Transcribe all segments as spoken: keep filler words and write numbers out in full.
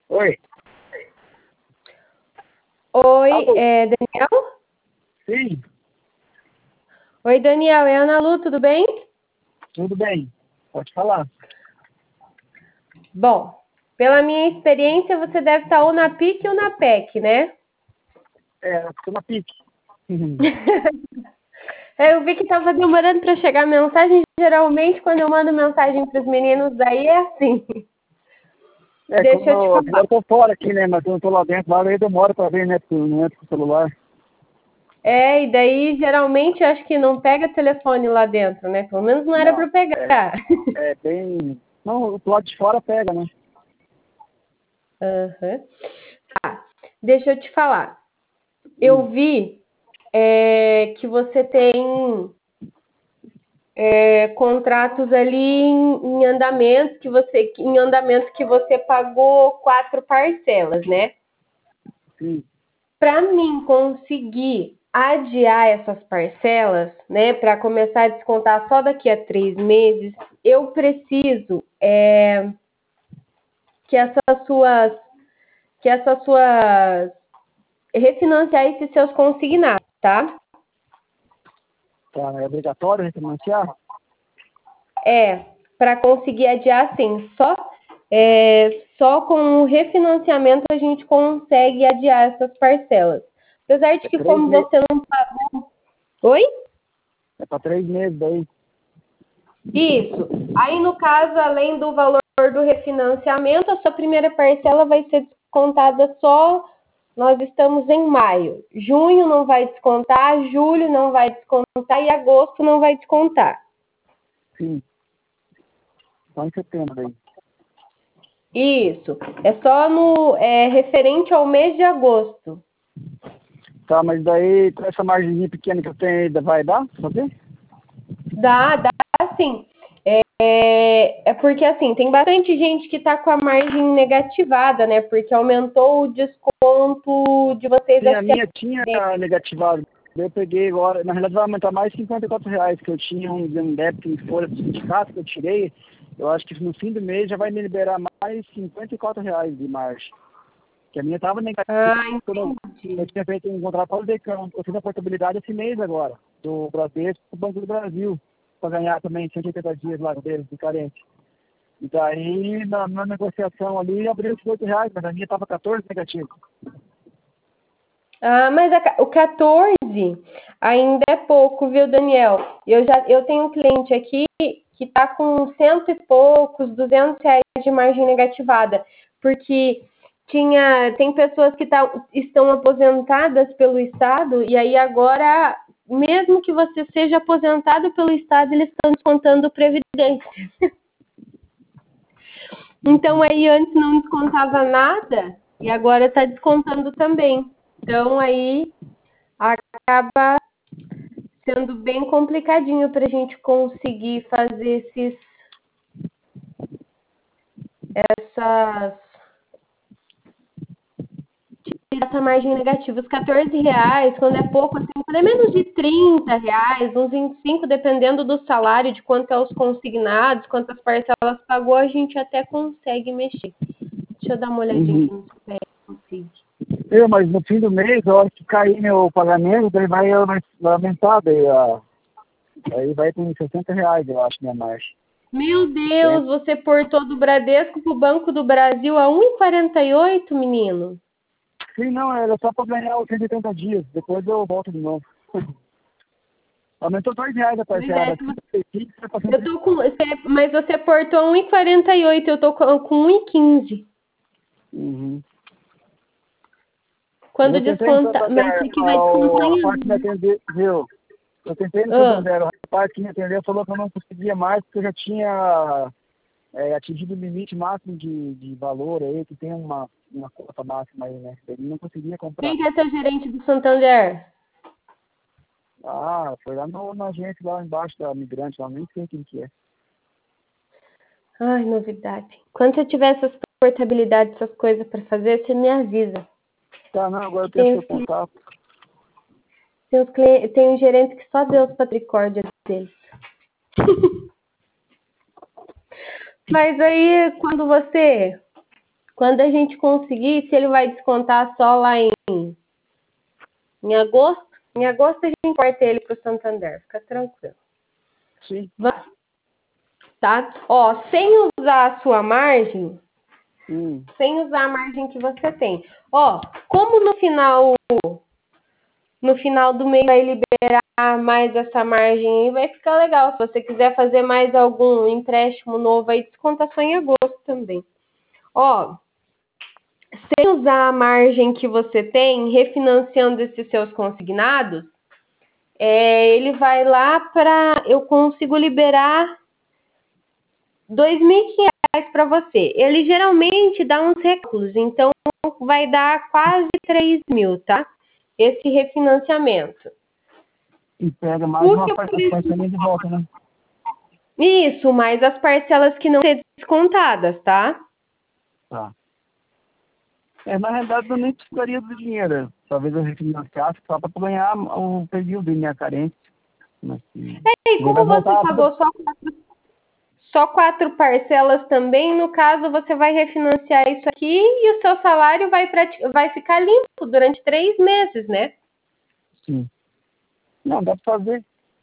Oi. Oi, Alô? é Daniel? Sim, Oi, Daniel, é Ana Lu, tudo bem? tudo bem. Pode falar. Bom, pela minha experiência, você deve estar ou na P I C ou na P E C, né? É, estou na pique. Uhum. Eu vi que estava demorando para chegar a mensagem. Geralmente, quando eu mando mensagem para os meninos, aí é assim. É, Deixa como eu te eu, falar. agora eu tô fora aqui, né? Mas quando eu tô lá dentro, lá eu demoro pra ver, né? Porque eu não entro com o celular. É, e daí, geralmente, eu acho que não pega telefone lá dentro, né? Pelo menos não era para Não, é, pegar. é bem... Não, o lado de fora pega, né? Aham. Tá, deixa eu te falar. Hum, Eu vi é, que você tem é, contratos ali em, em andamento que você em andamento que você pagou quatro parcelas, né? sim. Para mim conseguir adiar essas parcelas, né, para começar a descontar só daqui a três meses, eu preciso é, que essas suas que essas suas refinanciar esses seus consignados, tá? Tá, é obrigatório refinanciar? É, para conseguir adiar, sim. Só, é, só com o refinanciamento a gente consegue adiar essas parcelas. Apesar de É que, três como meses. você não pagou. Oi? É pra três meses daí. Isso. Aí, no caso, além do valor do refinanciamento, a sua primeira parcela vai ser descontada só. Nós estamos em maio. Junho não vai descontar, julho não vai descontar e agosto não vai descontar. Sim. Só em setembro daí. Isso. É só no é, referente ao mês de agosto. Tá, mas daí com essa margenzinha pequena que eu tenho ainda vai dar? Pra ver? Dá, dá sim. É, é, é porque assim, tem bastante gente que está com a margem negativada, né? Porque aumentou o desconto de vocês, Sim, a acho que minha tinha é. negativado. Eu peguei agora, na realidade vai aumentar mais cinquenta e quatro reais, que eu tinha um, um débito em folha do sindicato que eu tirei. Eu acho que no fim do mês já vai me liberar mais cinquenta e quatro reais de margem. Que a minha estava negativa. Ah, Quando eu entendi. tinha feito um contrato para o Decão. Eu fiz a portabilidade esse mês agora, do Bradesco para o Banco do Brasil, para ganhar também cento e oitenta dias lá deles, de carente. E daí, na, na negociação ali, abriu os oito reais, mas a minha estava quatorze negativo. Ah, mas a, o quatorze ainda é pouco, viu, Daniel? Eu já eu tenho um cliente aqui que está com cento e poucos, duzentos reais de margem negativada, porque tinha tem pessoas que tá, estão aposentadas pelo Estado e aí agora, mesmo que você seja aposentado pelo Estado, eles estão descontando previdência. Então aí antes não descontava nada e agora está descontando também. Então aí acaba sendo bem complicadinho para a gente conseguir fazer esses, essas, essa margem negativa. Os quatorze reais, quando é pouco, assim, quando é menos de trinta reais, uns vinte e cinco, dependendo do salário, de quanto é os consignados, quantas parcelas pagou, a gente até consegue mexer. Deixa eu dar uma olhadinha Uhum. aqui no Super Consigo. Eu, mas no fim do mês, a hora que cair meu pagamento, daí vai, vai vai aumentar, daí, ó, aí vai com sessenta reais, eu acho, minha margem. Meu Tem- Deus, você portou do Bradesco pro Banco do Brasil a um e quarenta e oito, menino? Sim, não, era só para ganhar os cento e oitenta dias, depois eu volto de novo. Aumentou dois reais a Pois parcela, é, da trinta e cinco para eu cento. tô com. você- Mas você portou um e quarenta e oito, eu tô com, com um e quinze. Uhum. Mas Quando eu tentei no desconta. Mas Santander, isso aqui vai descontar a, a em parte que me agosto. atendeu, viu? Eu tentei no Ah, Santander, a parte que me atendeu falou que eu não conseguia mais, porque eu já tinha é, atingido o limite máximo de, de valor aí, que tem uma, uma cota máxima aí, né? Ele não conseguia comprar. quem que é teu gerente do Santander? Ah, foi lá no, na agência lá embaixo da Migrante, lá nem sei quem que é. Ai, novidade. Quando você tiver essas portabilidades, essas coisas pra fazer, você me avisa. Tá, não, agora eu Que tenho tem, seu os cli- contato. tem, os cli- tem um gerente que só Deus misericórdia deles. Mas aí, quando você Quando a gente conseguir, se ele vai descontar só lá em, em agosto, em agosto a gente corta ele para o Santander, fica tranquilo. Sim. Tá? Ó, sem usar a sua margem, Hum. sem usar a margem que você tem. Ó, como no final, no final do mês vai liberar mais essa margem aí, vai ficar legal. Se você quiser fazer mais algum empréstimo novo aí, desconta só em agosto também. Ó, sem usar a margem que você tem, refinanciando esses seus consignados, é, ele vai lá para... Eu consigo liberar dois mil e quinhentos reais para você. Ele geralmente dá uns recursos, então vai dar quase três mil, tá? Esse refinanciamento. E pega mais Por uma que eu parcela preciso- de volta, né? Isso, mais as parcelas que não ser descontadas, tá? Tá. É, na realidade, eu nem precisaria do dinheiro. Talvez eu refinanciasse só para ganhar o período da minha carência. Mas, sim. É, e Ele como vai você voltar pagou tudo- só quatro, só quatro parcelas também, no caso, você vai refinanciar isso aqui e o seu salário vai, prati- vai ficar limpo durante três meses, né? Sim. Não, dá para fazer.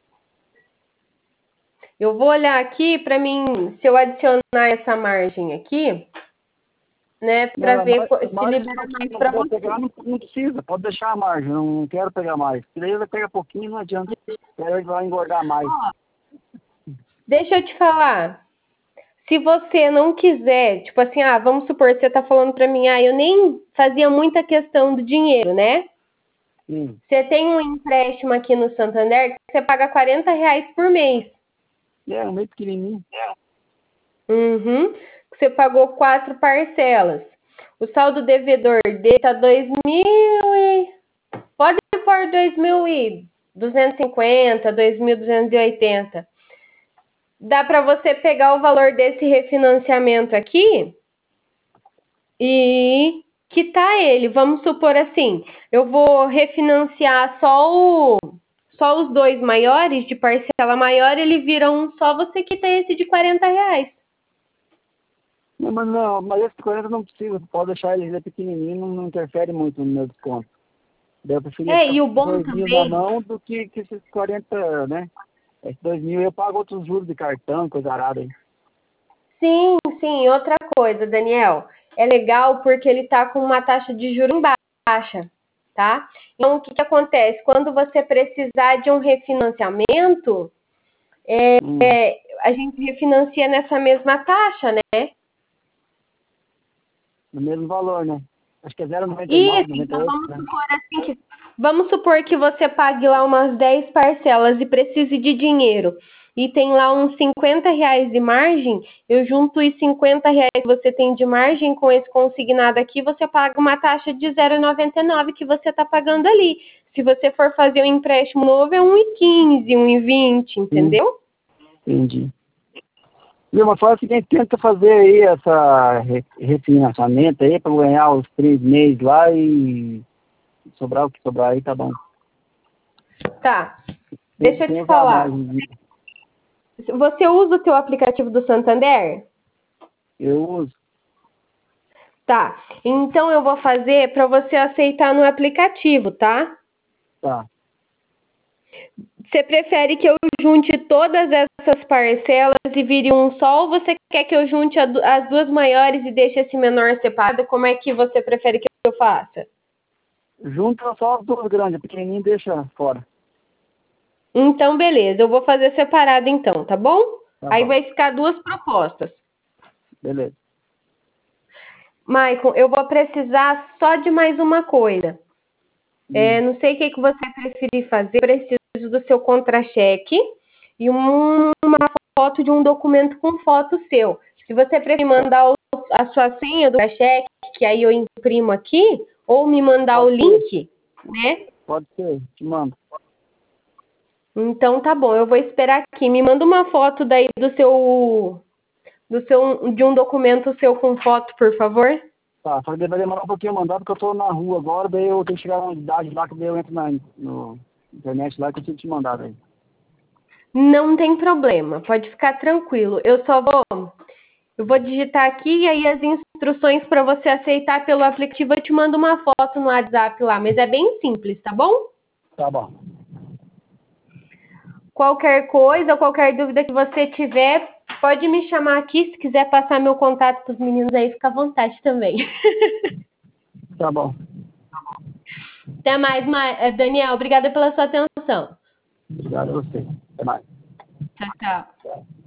Eu vou olhar aqui para mim, se eu adicionar essa margem aqui, né, para Não, ver mas, co- se mas libera se mais não para quiser você. pegar, não, não precisa. Pode deixar a margem. Não, não quero pegar mais. Se daí ele pega pouquinho, não adianta. Aí ele vai engordar mais. Deixa eu te falar. Se você não quiser, tipo assim, ah, vamos supor, você tá falando para mim, ah, eu nem fazia muita questão do dinheiro, né? Sim. Você tem um empréstimo aqui no Santander que você paga quarenta reais por mês. É, um meio pequenininho. Uhum. Você pagou quatro parcelas. O saldo devedor dele tá dois mil e... Pode pôr dois mil e duzentos e cinquenta, dois mil duzentos e oitenta. Dá para você pegar o valor desse refinanciamento aqui e quitar ele. Vamos supor assim, eu vou refinanciar só o só os dois maiores, de parcela maior, ele vira um só, você quita esse de quarenta reais. Não, mas não, mas esse quarenta não precisa. Pode deixar ele, ele é pequenininho, não, não interfere muito no meu desconto. Daí eu preferia É, ter e o bom dois mil na também... mão do que, que esses quarenta, né? Esses dois mil eu pago outros juros de cartão, coisa arada aí. Sim, sim. Outra coisa, Daniel, é legal porque ele está com uma taxa de juros baixa, tá? Então, o que, que acontece? Quando você precisar de um refinanciamento, é, Hum. é, a gente refinancia nessa mesma taxa, né? No mesmo valor, né? Acho que é zero vírgula noventa e nove, Isso, noventa e então oito, vamos né? supor assim que, vamos supor que você pague lá umas dez parcelas e precise de dinheiro. E tem lá uns cinquenta reais de margem, eu junto os cinquenta reais que você tem de margem com esse consignado aqui, você paga uma taxa de zero vírgula noventa e nove que você está pagando ali. Se você for fazer um empréstimo novo, é um e quinze, um e vinte, entendeu? Entendi. Viu, mas fala o seguinte, tenta fazer aí essa re- refinanciamento aí para ganhar os três meses lá e sobrar o que sobrar aí, tá bom. Tá, deixa eu Sem te usar falar. mais, né? Você usa o teu aplicativo do Santander? Eu uso. Tá, então eu vou fazer para você aceitar no aplicativo, tá? Tá. Você prefere que eu junte todas essas parcelas e vire um só, ou você quer que eu junte a du- as duas maiores e deixe esse menor separado? Como é que você prefere que eu faça? Junta só as duas grandes, a pequenininha deixa fora. Então, beleza, eu vou fazer separado então, tá bom? Tá Aí bom. vai ficar duas propostas. Beleza. Maicon, eu vou precisar só de mais uma coisa. É, Hum. não sei o que, que você preferir fazer, preciso do seu contra-cheque e um- uma foto de um documento com foto seu. Se você preferir mandar o- a sua senha do contra-cheque, que aí eu imprimo aqui, ou me mandar o Pode ser. link, né? Pode ser. Te mando. Então tá bom, eu vou esperar aqui. Me manda uma foto daí do seu, do seu, de um documento seu com foto, por favor. Tá, só que vai demorar um pouquinho a mandar, porque eu tô na rua agora, daí eu tenho que chegar na idade lá, que daí eu entro na no internet lá, que eu tenho que te mandar daí. Não tem problema, pode ficar tranquilo. Eu só vou Eu vou digitar aqui e aí as instruções para você aceitar pelo aplicativo, eu te mando uma foto no WhatsApp lá, mas é bem simples, tá bom? Tá bom. Qualquer coisa, qualquer dúvida que você tiver, pode me chamar aqui. Se quiser passar meu contato para os meninos aí, fica à vontade também. Tá bom. Até mais, Ma- Daniel. Obrigada pela sua atenção. Obrigado a você. Até mais. Tchau, tchau. Tchau.